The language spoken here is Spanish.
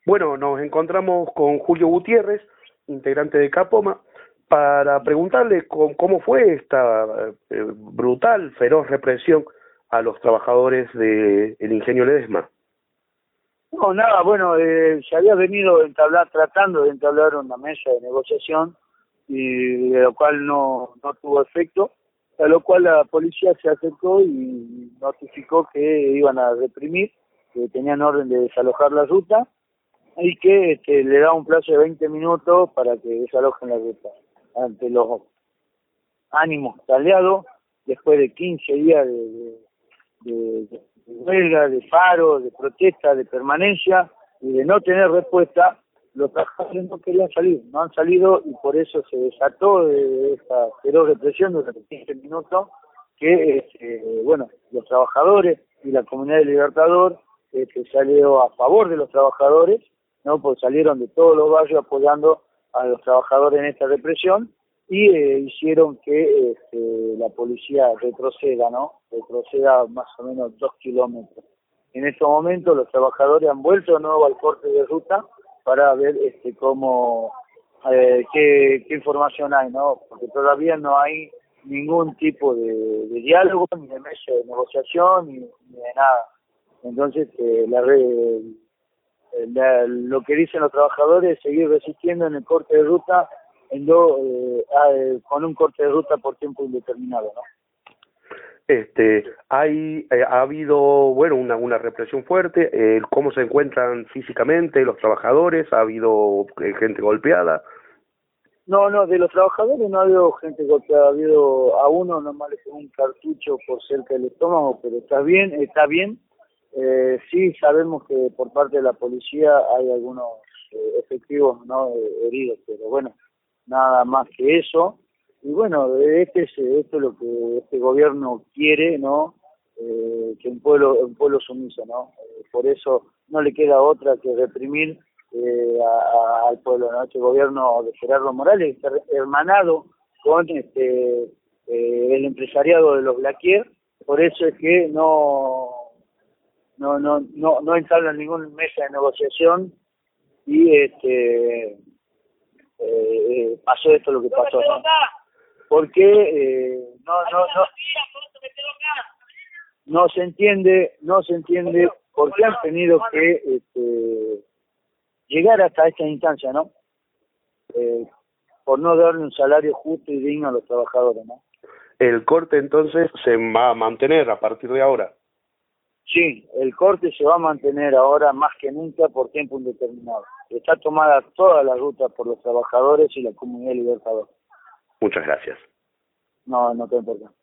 Bueno, nos encontramos con Julio Gutiérrez, integrante de Capoma, para preguntarle cómo fue esta brutal, feroz represión a los trabajadores del Ingenio Ledesma. No, nada, bueno, se había venido tratando de entablar una mesa de negociación y de lo cual no tuvo efecto, a lo cual la policía se acercó y notificó que iban a reprimir, que tenían orden de desalojar la ruta y que le da un plazo de 20 minutos para que desalojen la ruta. Ante los ánimos taleados, después de 15 días de huelga, de paro, de protesta, de permanencia y de no tener respuesta, los trabajadores no querían salir, no han salido y por eso se desató de esta feroz represión durante 15 minutos que, bueno, los trabajadores y la comunidad de Libertador salió a favor de los trabajadores, ¿no? Pues salieron de todos los barrios apoyando a los trabajadores en esta represión y hicieron que la policía retroceda, ¿no? Retroceda más o menos 2 kilómetros. En estos momentos los trabajadores han vuelto de nuevo al corte de ruta para ver cómo, qué información hay, ¿no? Porque todavía no hay ningún tipo de diálogo, ni de mesa de negociación, ni de nada. Entonces, lo que dicen los trabajadores es seguir resistiendo en el corte de ruta con un corte de ruta por tiempo indeterminado, ¿no? Ha habido, bueno, una represión fuerte. ¿Cómo se encuentran físicamente los trabajadores? ¿Ha habido gente golpeada? No, de los trabajadores no ha habido gente golpeada, ha habido a uno nomás le pegó un cartucho por cerca del estómago, pero está bien, está bien. Sí sabemos que por parte de la policía hay algunos efectivos no heridos, pero bueno, nada más que eso. Y bueno, esto es lo que este gobierno quiere, ¿no? Que un pueblo sumiso, ¿no? Por eso no le queda otra que reprimir al pueblo, ¿no? Este gobierno de Gerardo Morales está hermanado con el empresariado de los Blaquier, por eso es que no entablan ninguna mesa de negociación y pasó esto lo que pasó, ¿no? Porque no se entiende por qué han tenido que llegar hasta esta instancia, ¿no? Por no darle un salario justo y digno a los trabajadores, ¿no? El corte entonces se va a mantener a partir de ahora. Sí, el corte se va a mantener ahora más que nunca por tiempo indeterminado. Está tomada toda la ruta por los trabajadores y la comunidad Libertador. Muchas gracias. No te importa.